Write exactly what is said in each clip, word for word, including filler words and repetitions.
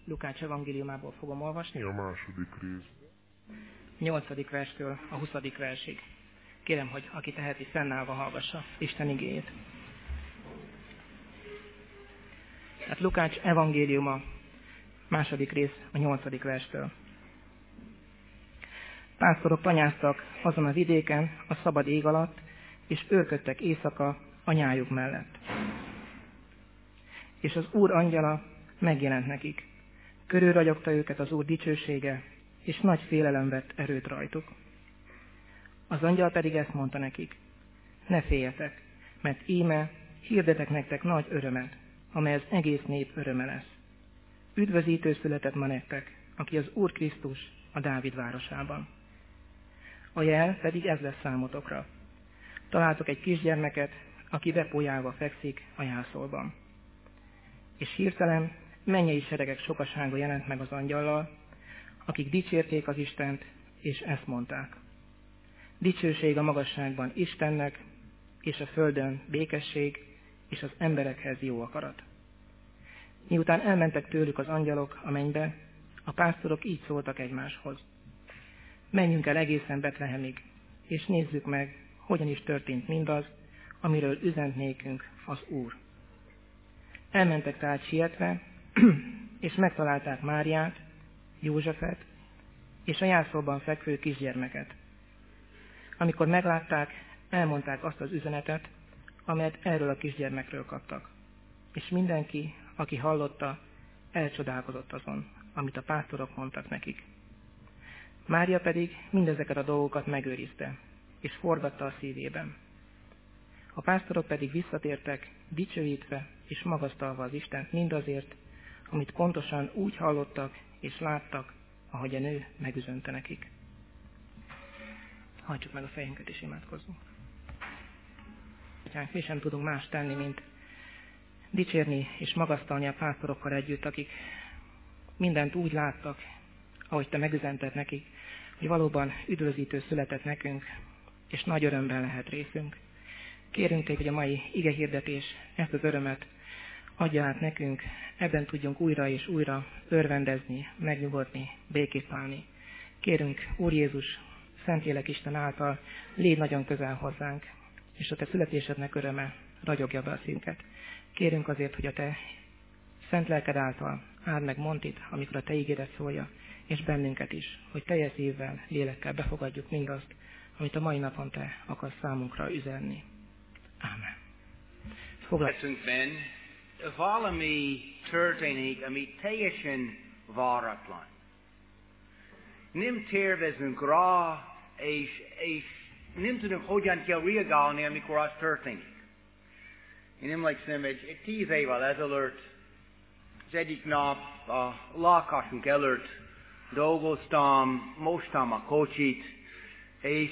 Lukács evangéliumából fogom olvasni. A második rész. nyolcadik verstől a huszadik versig. Kérem, hogy aki teheti, fennállva hallgassa Isten igéjét. Tehát Lukács evangéliuma, második rész a nyolcadik verstől. Pásztorok tanyáztak azon a vidéken, a szabad ég alatt, és őrködtek éjszaka a nyájuk mellett. És az Úr angyala megjelent nekik. Körülragyogta őket az Úr dicsősége, és nagy félelem vett erőt rajtuk. Az angyal pedig ezt mondta nekik: ne féljetek, mert íme hirdetek nektek nagy örömet, amely az egész nép öröme lesz. Üdvözítő született ma nektek, aki az Úr Krisztus a Dávid városában. A jel pedig ez lesz számotokra. Találtok egy kisgyermeket, aki vepójálva fekszik a jászolban. És hirtelen mennyei seregek sokasága jelent meg az angyallal, akik dicsérték az Istent, és ezt mondták: dicsőség a magasságban Istennek, és a földön békesség, és az emberekhez jó akarat. Miután elmentek tőlük az angyalok a mennybe, a pásztorok így szóltak egymáshoz: menjünk el egészen Betlehemig, és nézzük meg, hogyan is történt mindaz, amiről üzent nékünk az Úr. Elmentek tehát sietve, és megtalálták Máriát, Józsefet és a jászolban fekvő kisgyermeket. Amikor meglátták, elmondták azt az üzenetet, amelyet erről a kisgyermekről kaptak. És mindenki, aki hallotta, elcsodálkozott azon, amit a pásztorok mondtak nekik. Mária pedig mindezeket a dolgokat megőrizte, és forgatta a szívében. A pásztorok pedig visszatértek, dicsőítve és magasztalva az Istent mindazért, amit pontosan úgy hallottak és láttak, ahogy a nő megüzente nekik. Hajtsuk meg a fejünket és imádkozzunk. Mi sem tudunk más tenni, mint dicsérni és magasztalni a pásztorokkal együtt, akik mindent úgy láttak, ahogy te megüzented nekik, hogy valóban üdvözítő született nekünk, és nagy örömben lehet részünk. Kérünk téged, hogy a mai igehirdetés ezt az örömet adja át nekünk, ebben tudjunk újra és újra örvendezni, megnyugodni, békét állni. Kérünk, Úr Jézus, Szentlélek Isten által, légy nagyon közel hozzánk, és a te születésednek öröme ragyogja be a szívünket. Kérünk azért, hogy a te szent lelked által áld meg Montit, amikor a te ígéret szólja, és bennünket is, hogy teljes szívvel, lélekkel befogadjuk mindazt, amit a mai napon te akarsz számunkra üzenni. Ámen. Foglalkozunk ben, valami történik, ami teljesen váratlan. Nem tervezünk rá, és, és nem tudunk hogyan kell reagálni, amikor az történik. Én emlékszem, egy, egy tíz évvel ezelőtt, az egyik nap a lakásunk előtt dolgoztam, mostam a kocsit, és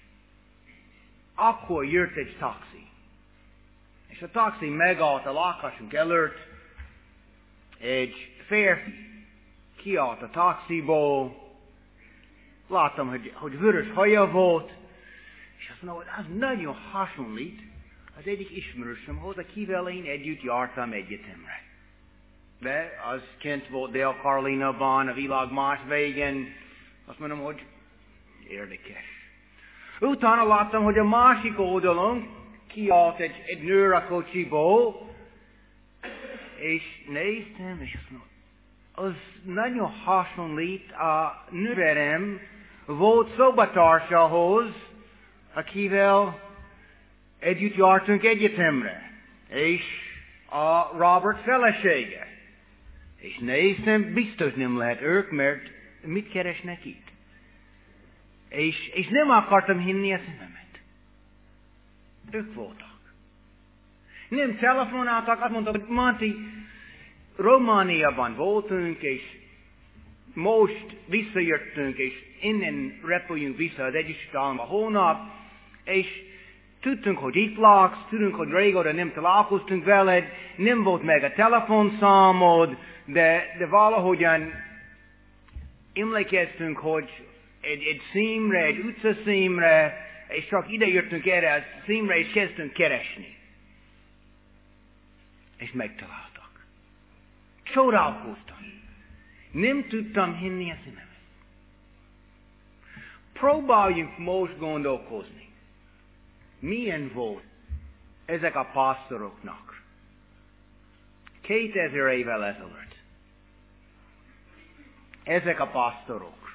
akkor jött egy taxi. És a taxi megállt a lakásunk előtt, egy férfi kiállt a taxiból, láttam, hogy, hogy vörös haja volt, és azt mondom, hogy az nagyon hasonlít az egyik ismerősömhoz, akivel én együtt jártam egyetemre. De az kint volt Dél-Karolinában, a világ más végén. Azt mondom, hogy érdekes. Utána láttam, hogy a másik oldalon kiállt egy, egy nő a kocsiból, és néztem, és azt mondom, az nagyon hasonlít a nőverem volt szobatársához, akivel együtt jártunk egyetemre, és a Robert felesége. És néztem, biztos nem lehet ők, mert mit keresnek itt? És, és nem akartam hinni a szememet. Ők voltak. Nem telefonáltak, azt mondtak, hogy Monty, Romániában voltunk, és most visszajöttünk, és innen repüljünk vissza az Egyesült Államokba holnap, és tudtunk, hogy itt laksz, tudunk, hogy régóta nem találkoztunk veled, nem volt meg a telefonszámod, de, de valahogyan emlékeztünk, hogy egy, egy címre, egy utcacímre, és csak ide jöttünk erre a címre, és kezdtünk keresni. És megtaláltak. Csodálkoztam. Nem tudtam hinni a szemem. Próbáljunk most gondolkozni. Milyen volt ezek a pásztoroknak kétezer évvel ezelőtt? Ezek a pásztorok.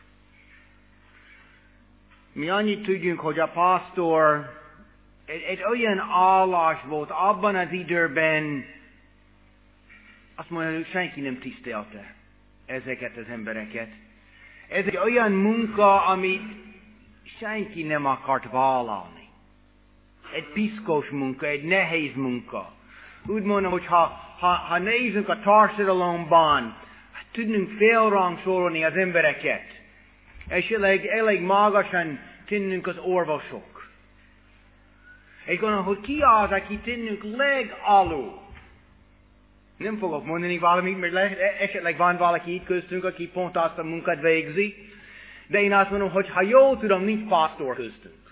Mi annyit tudjunk, hogy a pásztor egy, egy olyan állás volt abban az időben, azt mondja, hogy senki nem tisztelte ezeket az embereket. Ez egy olyan munka, amit senki nem akart vállalni. Egy piszkos munka, egy nehéz munka. Úgy mondom, hogy ha, ha, ha nézzünk a társadalomban, tudnunk félrangsorolni az embereket, és elég, elég magasan tennünk az orvosok. És gondolom, hogy ki az, aki tennünk legalul. Nem fogok mondani valamit, mert le, esetleg van valaki itt köztünk, aki pont azt a munkát végzi, de én azt mondom, hogy ha jól tudom, nincs pásztor köztünk.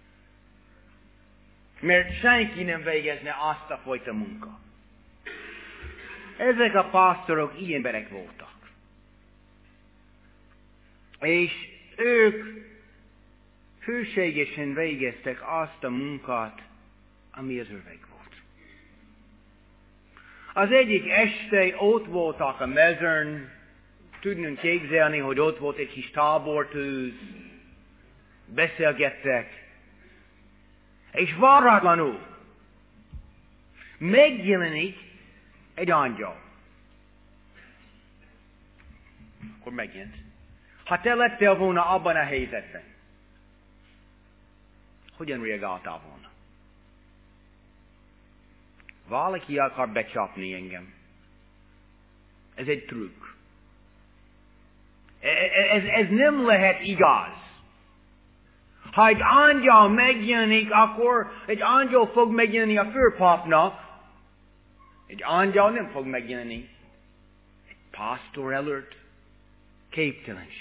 Mert senki nem végezne azt a fajta munka. Ezek a pásztorok ilyen emberek voltak. És ők hűségesen végeztek azt a munkát, ami az övék volt. Az egyik este ott voltak a mezőn, tudnunk képzelni, hogy ott volt egy kis tábortűz, beszélgettek, és váratlanul megjelenik egy angyal. Akkor megjelent. Ha te lettél volna abban a helyzetben, hogyan reagáltál volna? Valaki akar becsapni engem. Ez egy trükk. Ez, ez nem lehet igaz. Ha egy angyal megjelenik, akkor egy angyal fog megjelenni a főpapnak. Egy angyal nem fog megjelenni. Egy pásztor előtt képtelenség.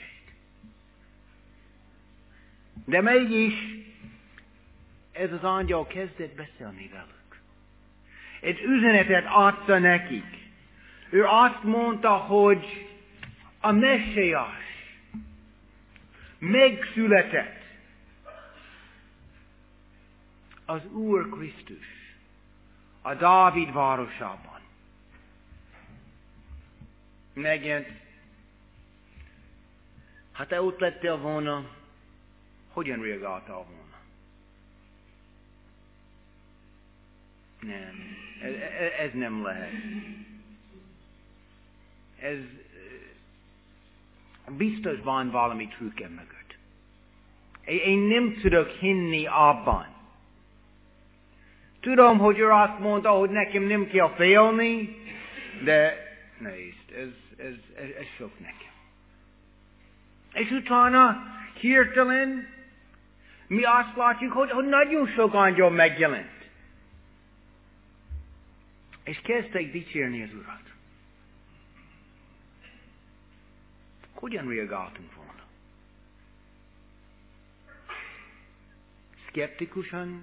De mégis ez az angyal kezdett beszélni velük. Egy üzenetet adta nekik. Ő azt mondta, hogy a Messiás megszületett. Az Úr Krisztus a Dávid városában. Megjelent. Ha te ott lettél volna, hogyan reagáltál volna? Nem. Ez, ez nem lehet. Ez biztos van valami trükkem mögött. Én nem tudok hinni abban. Tudom, hogy ő azt mondta, hogy nekem nem kell félni, de nézd, ez, ez, ez, ez sok nekem. És utána hirtelen mi azt látjuk, hogy, hogy nagyon sok angyal megjelent. És kezdtek dicsérni az Urat. Hogyan reagáltunk volna? Szkeptikusan?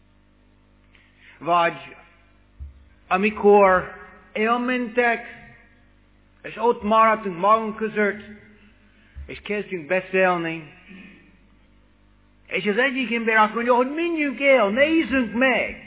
Vagy amikor elmentek, és ott maradtunk magunk között, és kezdjünk beszélni, és az egyik ember azt mondja, hogy menjünk el, nézzünk meg.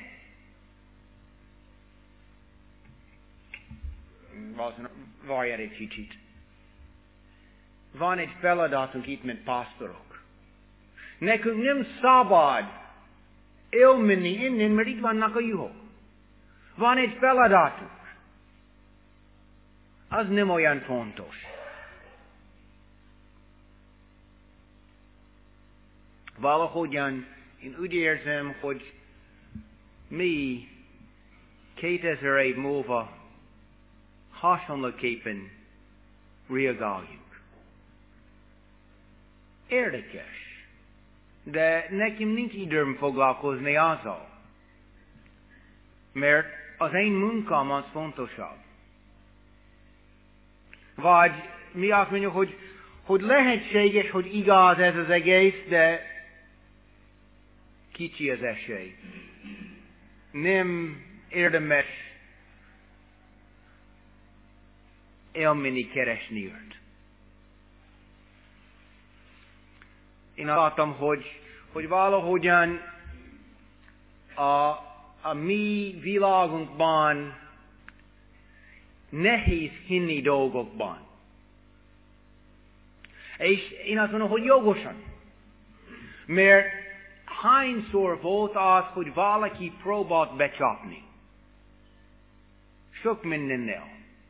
Várjál egy kicsit. Van egy feladatunk itt, mint pásztorok. Nekünk nem szabad elmenni innen, mert itt vannak a juhok. Van egy feladatunk. Az nem olyan fontos. Valahogyan én úgy érzem, hogy mi kétezer év múlva hasonlóképpen reagáljunk. Érdekes, de nekem nincs időm foglalkozni azzal, mert az én munkám az fontosabb. Vagy mi azt mondjuk, hogy, hogy lehetséges, hogy igaz ez az egész, de kicsi az esély. Nem érdemes elmenni keresni őt. Én azt láttam, hogy, hogy valahogyan a, a mi világunkban nehéz hinni dolgokban. És én azt mondom, hogy jogosan. Mert hányszor volt az, hogy valaki próbált becsapni? Sok mindennel.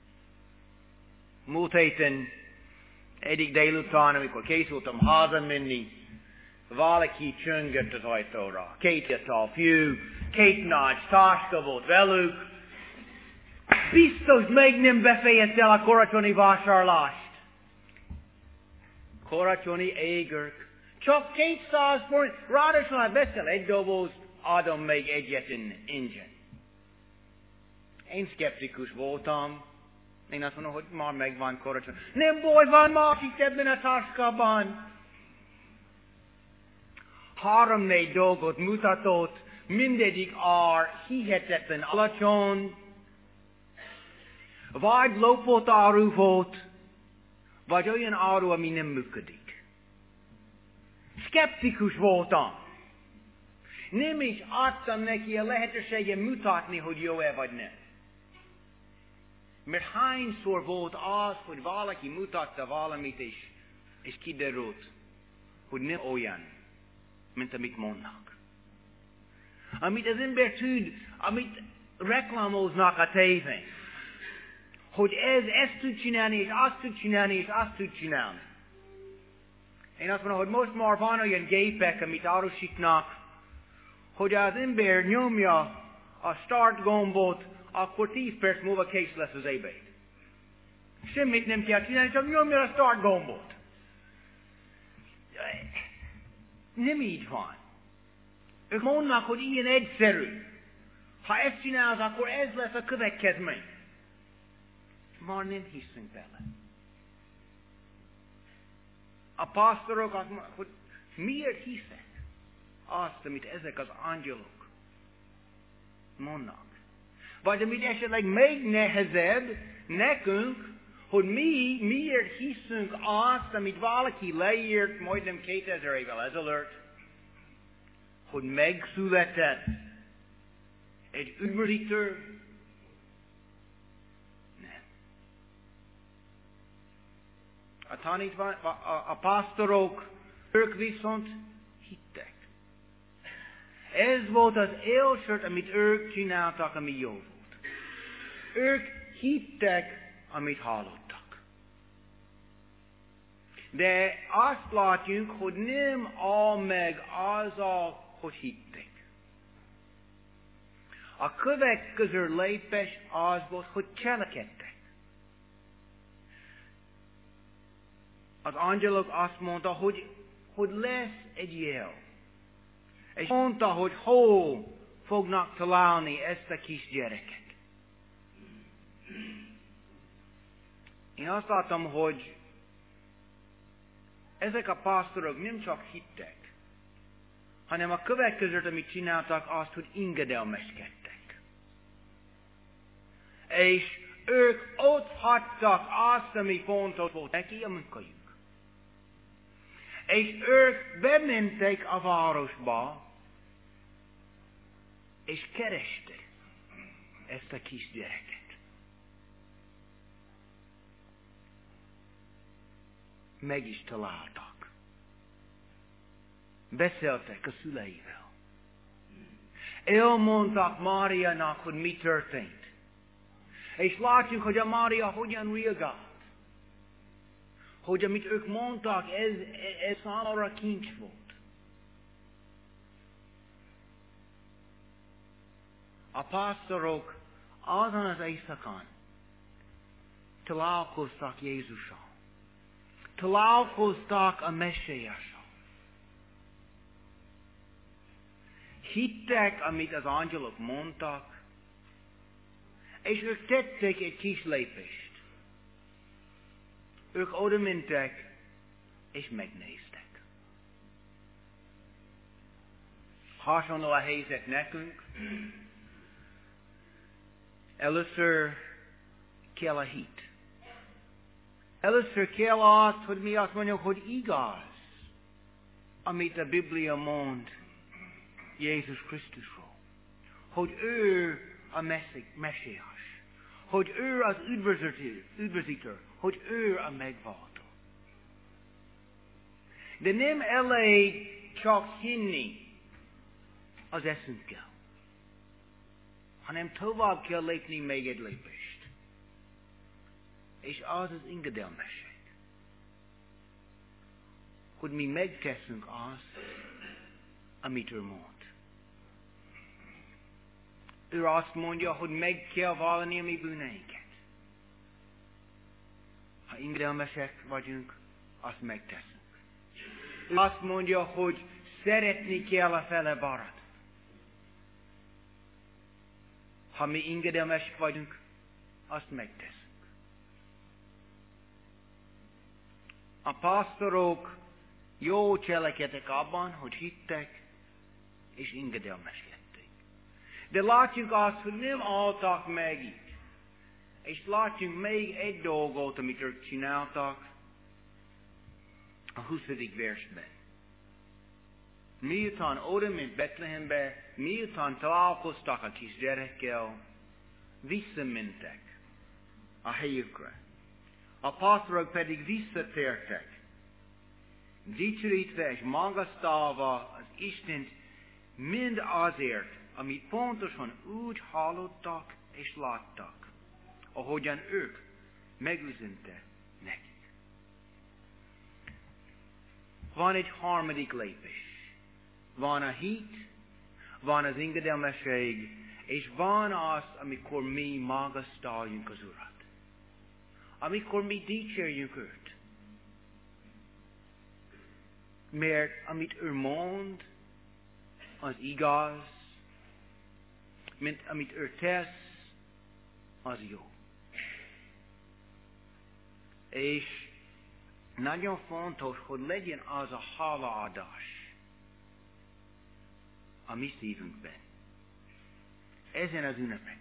Múlt héten, egyik délután, amikor készültem hazamenni, valaki csöngött az ajtóra. Két fiatal fiú, két nagy táska volt velük. Biztos még nem befejezte el a karácsonyi vásárlást. Karácsonyi égerk. Csak kétszáz forint. Ráadásul, ha veszel egy dobozt, adom még egyet ingyen. Én szkeptikus voltam. Én azt mondom, hogy már megvan karácsony. Nem baj, van másik ebben a táskában. Három-négy dolgot mutatott, mindegyik ár hihetetlen alacsony, vagy lopott áru volt, vagy olyan áru, ami nem működik. Szkeptikus voltam. Nem is adtam neki a lehetőséget mutatni, hogy jó-e vagy nem. Mert hányszor volt az, hogy valaki mutatta valamit, és, és kiderült, hogy nem olyan, mint amit mondnak. Amit az ember tud, amit reklámoznak a tévén, hogy ez ezt tud csinálni, és azt tud csinálni, és azt tud csinálni. Én azt mondom, hogy most már van olyan gépek, amit árusítnak, hogy az ember nyomja a start gombot, akkor tíz perc múlva kész lesz az ebéd. Semmit nem kell csinálni, csak nyomja a start gombot. Nem így van. Ők mondnak, hogy ilyen egyszerű. Ha ezt csinálsz, akkor ez lesz a következmény. Már nem hiszünk bele. A pásztorok azt mondják, hogy miért hiszek azt, amit ezek az angyalok mondnak. Vagy amit esetleg még nehezebb nekünk, hogy mi miért hiszünk azt, amit valaki leírt majdnem kétezer évvel ezelőtt, hogy megszületett egy üdvözítő. Nem. A tanítvány, a, a, a pásztorok, ők viszont hittek. Ez volt az első, amit ők csináltak, ami jó volt. Ők hittek, amit hallottak. De azt látjuk, hogy nem áll meg azzal, hogy hittek. A következő lépés az volt, hogy cselekedtek. Az angyalok azt mondta, hogy, hogy lesz egy jel. És mondta, hogy hol fognak találni ezt a kis gyereket. Én azt láttam, hogy ezek a pásztorok nem csak hittek, hanem a következőt, amit csináltak, azt, hogy engedelmeskedtek. És ők ott hagytak azt, ami fontos volt neki, a munkájuk. És ők bementek a városba, és keresték ezt a kis gyereket. Meg is találtak. Beszéltek a szüleivel. Elmondtak Máriának, hogy mi történt. És látjuk, hogy a Mária hogyan reagált. Hogy amit ők mondtak, ez, ez számára kincs volt. A pásztorok azon az éjszakán találkoztak Jézussal. Találkoztak a Messiással. Hittek, amit az angyalok mondtak, és ők tettek egy kis lépést. Ők oda mentek, és megnéztek. Hasonló a helyzet nekünk. Először kell a hit. Először kell az, hogy mi azt mondjuk, hogy igaz. amit a Biblia mond Jézus Krisztusról. Hogy ő a messiás. Hogy ő az üdvözítő, üdvözítő. Hogy ő a megváltó. De nem elég csak hinni az eszünkkel, hanem tovább kell lépni még egy lépést. És az az engedelmesség. Hogy mi megteszünk azt, amit ő mond. Ő azt mondja, hogy meg kell vallani a mi bűneinket. Ha engedelmesek vagyunk, azt megteszünk. Ő azt mondja, hogy szeretni kell a fele barat. Ha mi engedelmesek vagyunk, azt megteszünk. A pásztorok jó cselekedtek abban, hogy hittek, és engedelmes lettek. De látjuk azt, hogy nem álltak meg itt. És látjuk még egy dolgot, amit ők csináltak a huszadik versben. Miután oda ment Betlehembe, miután találkoztak a kisgyerekkel, visszamentek a helyükre. A pásztorok pedig visszatértek, dicsőítve és magasztalva az Istent mind azért, amit pontosan úgy hallottak és láttak, ahogyan ők megüzente nekik. Van egy harmadik lépés. Van a hit, van az engedelmesség, és van az, amikor mi magasztaljunk az Urat. Amikor mi dicsérjük őt. Mert amit ő mond, az igaz, mint amit ő tesz, az jó. És nagyon fontos, hogy legyen az a hálaadás a mi szívünkben. Ezen az ünnepen.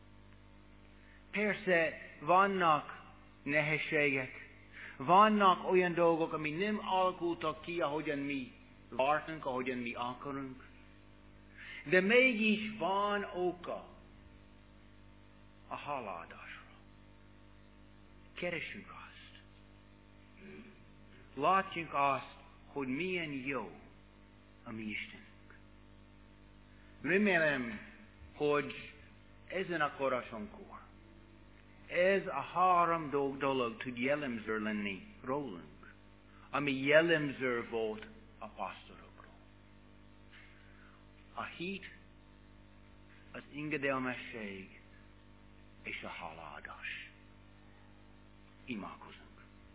Persze vannak nehézségek, vannak olyan dolgok, ami nem alakultak ki, ahogyan mi vártunk, ahogyan mi akarunk. De mégis van oka a hálaadásra. Keressünk azt. Látjunk azt, hogy milyen jó a mi Istenünk. Remélem, hogy ezen a korosonkor ez a három dolog tud jellemző lenni rólunk, ami jellemző volt a pásztorokról. A hit, az engedelmesség és a hálaadás. Imádkozunk.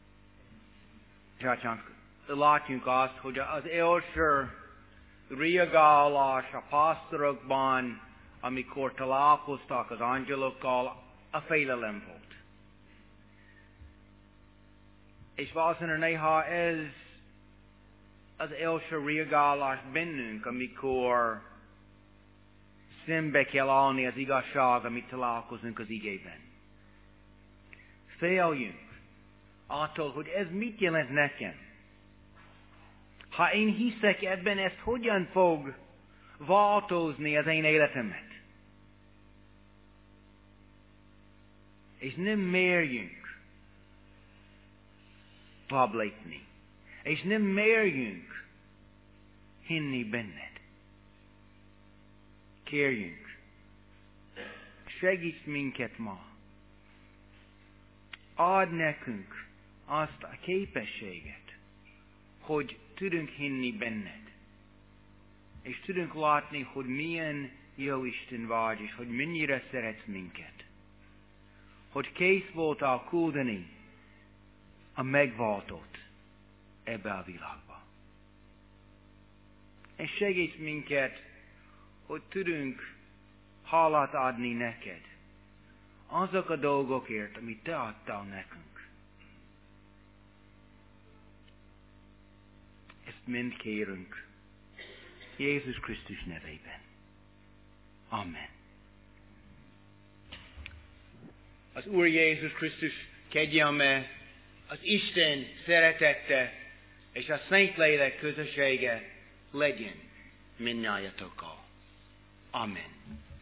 Csak látjunk azt, hogy az első reagálás a pásztorokban, amikor találkoztak az angyalokkal, a félelem volt. És valószínűleg néha ez az első reagálás bennünk, amikor szembe kell állni az igazság, amit találkozunk az igében. Féljünk attól, hogy ez mit jelent nekem. Ha én hiszek ebben, ezt hogyan fog változni az én életemet? És nem merjünk tovább lépni. És nem merjünk hinni benned. Kérjünk, segíts minket ma. Add nekünk azt a képességet, hogy tudunk hinni benned. És tudunk látni, hogy milyen jó Isten vagy, és hogy mennyire szeretsz minket. Hogy kész voltál küldeni a megváltót ebbe a világba. És segíts minket, hogy tudunk hálát adni neked. Azok a dolgokért, amit te adtál nekünk. Ezt mind kérünk. Jézus Krisztus nevében. Amen. Az Úr Jézus Krisztus kegyelme, az Isten szeretete és a Szentlélek közössége legyen mindnyájatokkal. Amen.